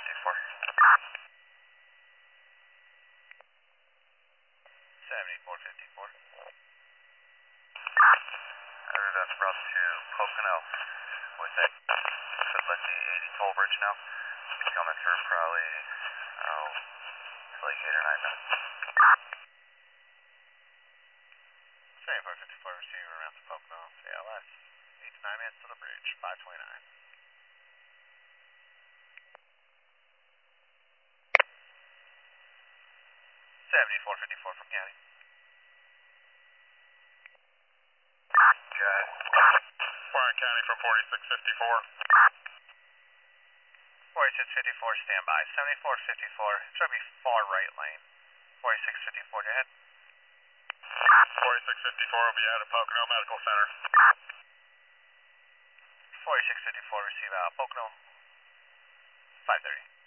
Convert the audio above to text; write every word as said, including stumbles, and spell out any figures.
fifty-four. seventy-four fifty-four. Roger, that's Route two, Pocono. With that, should let the eighty toll bridge now. Be coming through probably, oh, like eight or nine minutes. seventy-four fifty-four receiver around to Pocono, C L S. eight to nine minutes to the bridge, five twenty-nine. seventy-four fifty-four from County. Okay. Warren County from forty-six fifty-four. forty-six fifty-four, standby. seventy-four fifty-four, should be far right lane. forty-six fifty-four, go ahead. forty-six fifty-four will be out of Pocono Medical Center. forty-six fifty-four, receive out Pocono, five thirty.